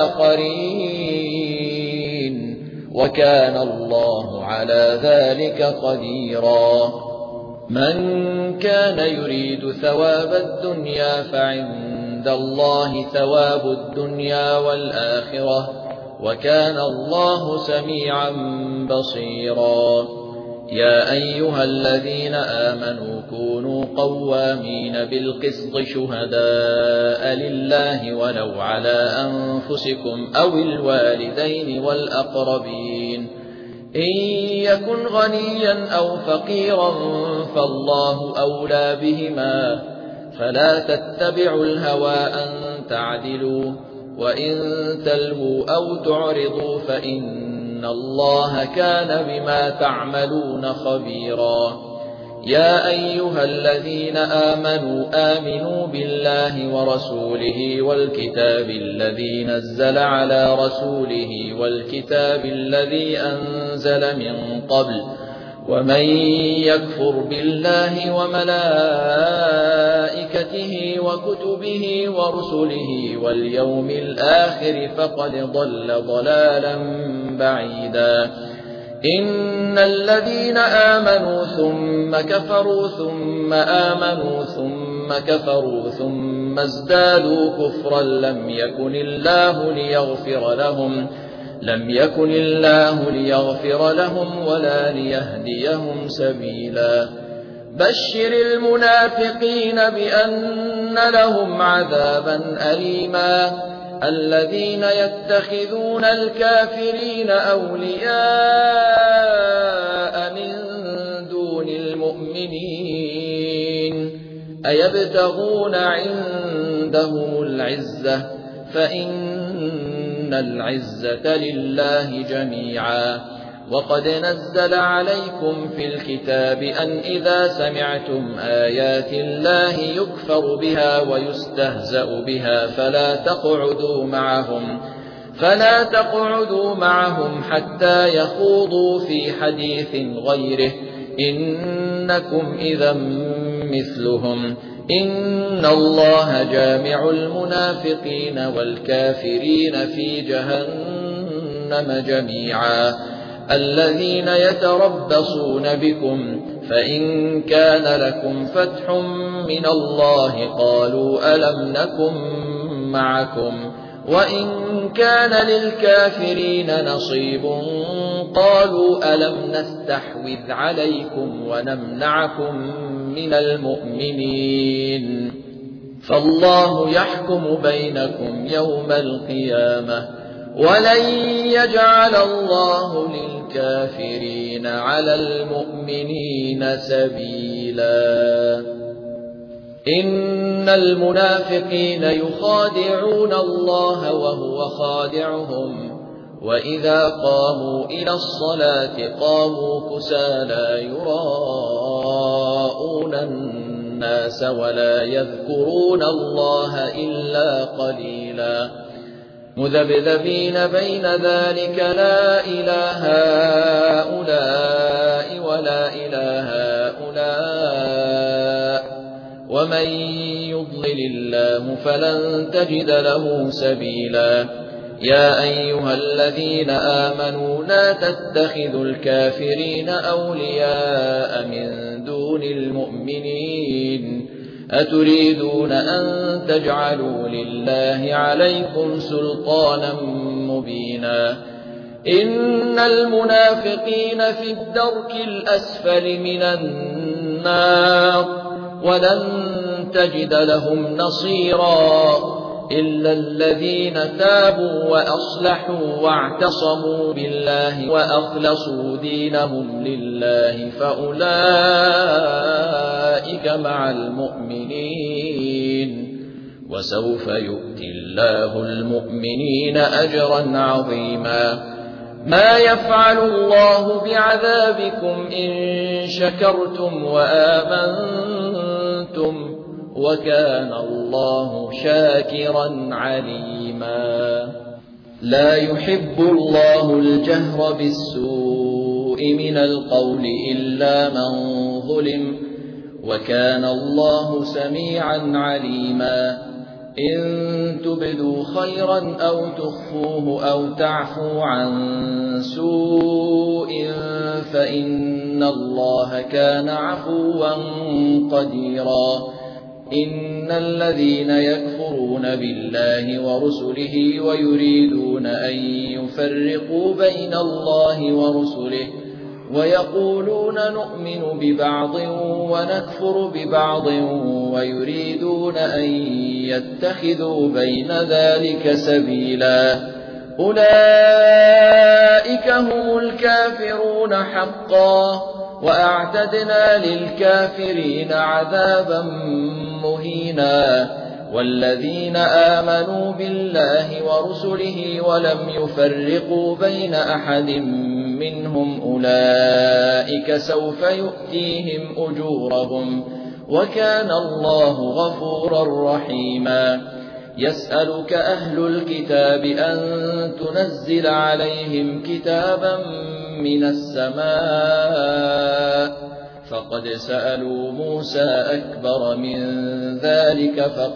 بآخرين وكان الله على ذلك قديرا من كان يريد ثواب الدنيا فعند الله ثواب الدنيا والآخرة وكان الله سميعا بصيرا يا أيها الذين آمنوا كونوا قوامين بالقسط شهداء لله ولو على أنفسكم أو الوالدين والأقربين إن يكن غنيا أو فقيرا فالله أولى بهما فلا تتبعوا الهوى أن تعدلوا وإن تلووا أو تعرضوا فإن الله كان بما تعملون خبيرا يا أيها الذين آمنوا بالله ورسوله والكتاب الذي نزل على رسوله والكتاب الذي أنزل من قبل ومن يكفر بالله وملائكته وكتبه ورسله واليوم الآخر فقد ضل ضلالا بعيدا إن الذين آمنوا ثم كفروا ثم آمنوا ثم كفروا ثم ازدادوا كفرا لم يكن الله ليغفر لهم ولا ليهديهم سبيلا بشر المنافقين بأن لهم عذابا أليما الذين يتخذون الكافرين أولياء من دون المؤمنين أيبتغون عندهم العزة فإن العزة لله جميعا وقد نزل عليكم في الكتاب أن إذا سمعتم آيات الله يكفر بها ويستهزأ بها فلا تقعدوا معهم حتى يخوضوا في حديث غيره إنكم إذا مثلهم إن الله جامع المنافقين والكافرين في جهنم جميعا الذين يتربصون بكم فإن كان لكم فتح من الله قالوا ألم نكن معكم وإن كان للكافرين نصيب قالوا ألم نستحوذ عليكم ونمنعكم من المؤمنين فالله يحكم بينكم يوم القيامة ولن يجعل الله للكافرين على المؤمنين سبيلا إن المنافقين يخادعون الله وهو خادعهم وإذا قاموا إلى الصلاة قاموا كسالى يراءون الناس ولا يذكرون الله إلا قليلا مذبذبين بين ذلك لا إله هؤلاء ولا إله هؤلاء ومن يضلل الله فلن تجد له سبيلا يا أيها الذين آمنوا لا تتخذوا الكافرين أولياء من دون المؤمنين أتريدون أن تجعلوا لله عليكم سلطانا مبينا إن المنافقين في الدرك الأسفل من النار ولن تجد لهم نصيرا إلا الذين تابوا وأصلحوا واعتصموا بالله وأخلصوا دينهم لله فأولئك مع المؤمنين وسوف يؤتي الله المؤمنين أجرا عظيما ما يفعل الله بعذابكم إن شكرتم وآمنتم وكان الله شاكرا عليما لا يحب الله الجهر بالسوء من القول إلا من ظلم وكان الله سميعا عليما إن تبدوا خيرا أو تخفوه أو تعفوا عن سوء فإن الله كان عفوا قديرا إن الذين يكفرون بالله ورسله ويريدون أن يفرقوا بين الله ورسله ويقولون نؤمن ببعض ونكفر ببعض ويريدون أن يتخذوا بين ذلك سبيلا أولئك هم الكافرون حقا وأعتدنا للكافرين عذابا مهينا والذين آمنوا بالله ورسله ولم يفرقوا بين أحد منهم أولئك سوف يؤتيهم أجورهم وكان الله غفورا رحيما يسألك أهل الكتاب أن تنزل عليهم كتابا من السماء فقد سألوا موسى أكبر من ذلك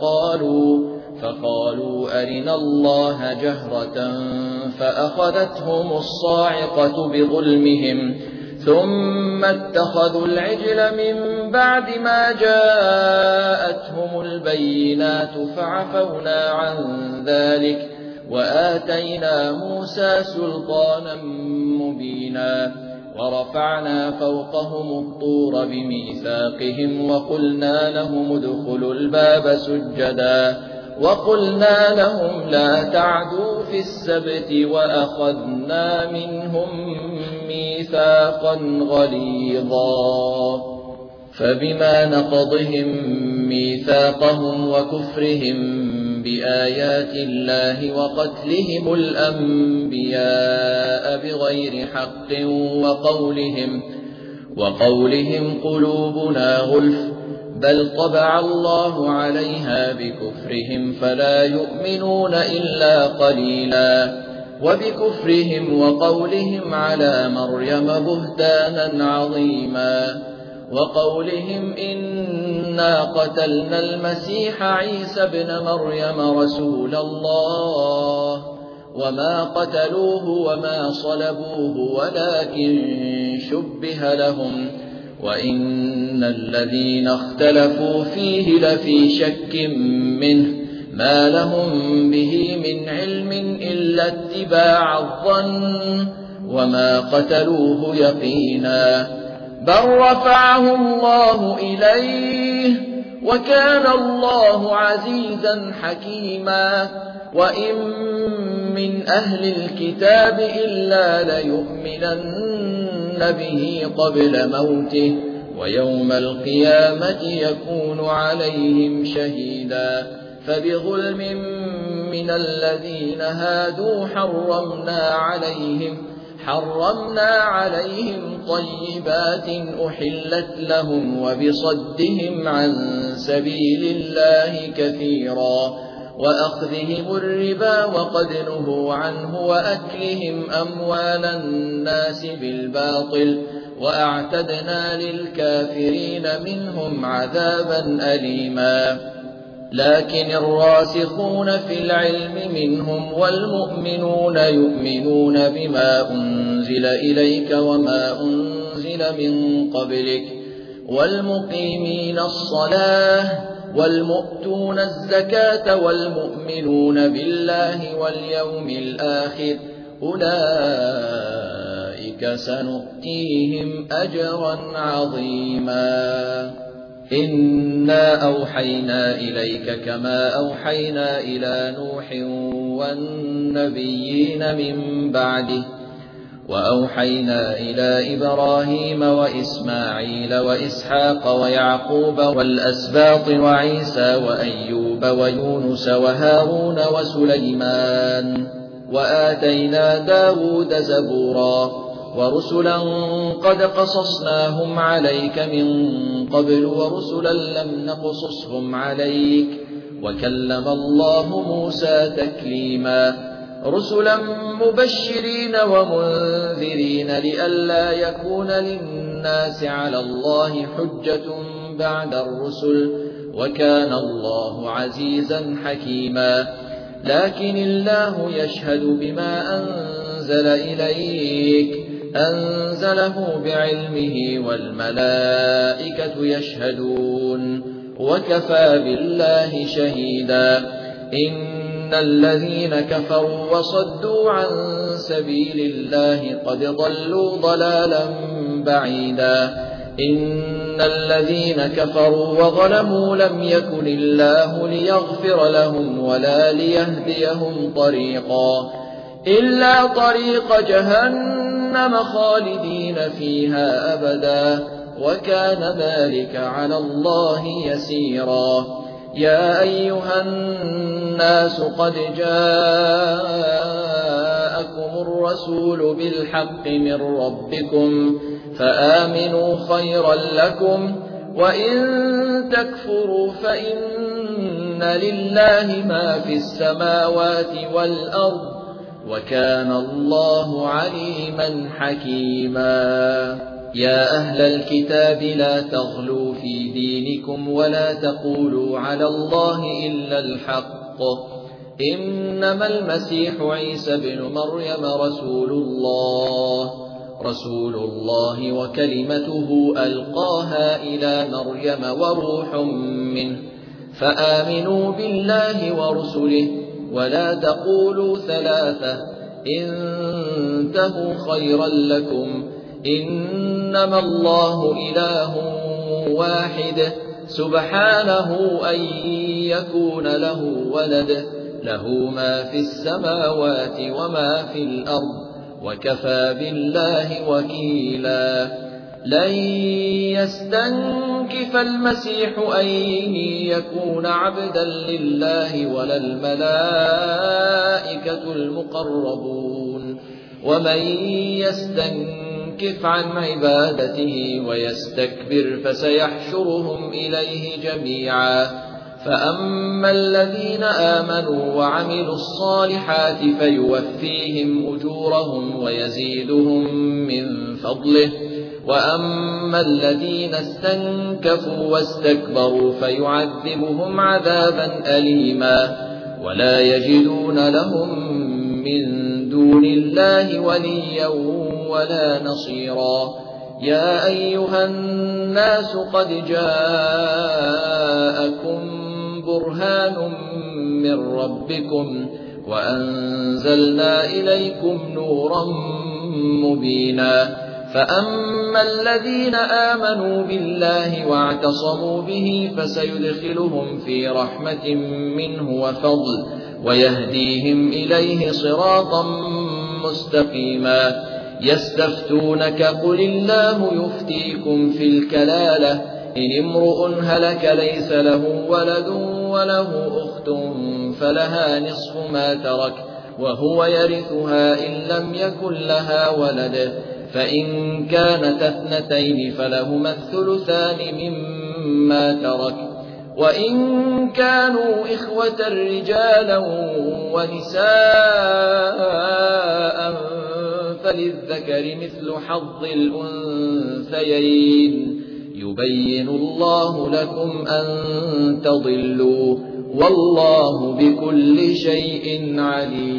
فقالوا أرنا الله جهرة فأخذتهم الصاعقة بظلمهم ثم اتخذوا العجل من بعد ما جاءتهم البينات فعفونا عن ذلك وآتينا موسى سلطانا مبينا ورفعنا فوقهم الطور بميثاقهم وقلنا لهم ادخلوا الباب سجدا وقلنا لهم لا تعدوا في السبت وأخذنا منهم ميثاقا غليظا فبما نقضهم ميثاقهم وكفرهم بآيات الله وقتلهم الأنبياء بغير حق وقولهم قلوبنا غلف بل طبع الله عليها بكفرهم فلا يؤمنون إلا قليلا وبكفرهم وقولهم على مريم بهتانا عظيما وقولهم إنا قتلنا المسيح عيسى ابن مريم رسول الله وما قتلوه وما صلبوه ولكن شبه لهم وإن الذين اختلفوا فيه لفي شك منه ما لهم به من علم إلا اتباع الظن وما قتلوه يقينا بل رفعه الله إليه وكان الله عزيزا حكيما وإن من أهل الكتاب إلا ليؤمنن به قبل موته ويوم القيامة يكون عليهم شهيدا فبظلم من الذين هادوا حرمنا عليهم طيبات أحلت لهم وبصدهم عن سبيل الله كثيرا وأخذهم الربا وقد نهوا عنه وأكلهم أموال الناس بالباطل وأعتدنا للكافرين منهم عذابا أليما لكن الراسخون في العلم منهم والمؤمنون يؤمنون بما أنزل إليك وما أنزل من قبلك والمقيمين الصلاة والمؤتون الزكاة والمؤمنون بالله واليوم الآخر أولئك سنؤتيهم أجرا عظيما إنا أوحينا إليك كما أوحينا إلى نوح والنبيين من بعده وأوحينا إلى إبراهيم وإسماعيل وإسحاق ويعقوب والأسباط وعيسى وأيوب ويونس وهارون وسليمان وآتينا داود زبورا ورسلا قد قصصناهم عليك من قبل ورسلا لم نقصصهم عليك وكلم الله موسى تكليما رسلا مبشرين ومنذرين لئلا يكون للناس على الله حجة بعد الرسل وكان الله عزيزا حكيما لكن الله يشهد بما أنزل إليك أنزله بعلمه والملائكة يشهدون وكفى بالله شهيدا إن الذين كفروا وصدوا عن سبيل الله قد ضلوا ضلالا بعيدا إن الذين كفروا وظلموا لم يكن الله ليغفر لهم ولا ليهديهم طريقا إلا طريق جهنم خالدين فيها أبدا وكان ذلك على الله يسيرا يا أيها الناس قد جاءكم الرسول بالحق من ربكم فآمنوا خيرا لكم وإن تكفروا فإن لله ما في السماوات والأرض وكان الله عليما حكيما يا أهل الكتاب لا تغلوا في دينكم ولا تقولوا على الله إلا الحق إنما المسيح عيسى بن مريم رسول الله وكلمته ألقاها إلى مريم وروح منه فآمنوا بالله ورسله ولا تقولوا ثلاثة انتهوا خيرا لكم إنما الله إله واحد سبحانه أن يكون له ولد له ما في السماوات وما في الأرض وكفى بالله وكيلا لن يستنكف المسيح أن يكون عبدا لله ولا الملائكة المقربون ومن يستنكف عن عبادته ويستكبر فسيحشرهم إليه جميعا فأما الذين آمنوا وعملوا الصالحات فيوفيهم أجورهم ويزيدهم من فضله وأما الذين استنكفوا واستكبروا فيعذبهم عذابا أليما ولا يجدون لهم من دون الله وليا ولا نصيرا يا أيها الناس قد جاءكم برهان من ربكم وأنزلنا إليكم نورا مبينا فأما الذين آمنوا بالله واعتصموا به فسيدخلهم في رحمة منه وفضل ويهديهم إليه صراطا مستقيما يستفتونك قل الله يفتيكم في الكلالة إن امرؤ هلك ليس له ولد وله أخت فلها نصف ما ترك وهو يرثها إن لم يكن لها ولد فإن كانت اثنتين فلهما الثلثان مما ترك وإن كانوا إخوة رجالا ونساء فللذكر مثل حظ الأنثيين يبين الله لكم أن تضلوا والله بكل شيء عليم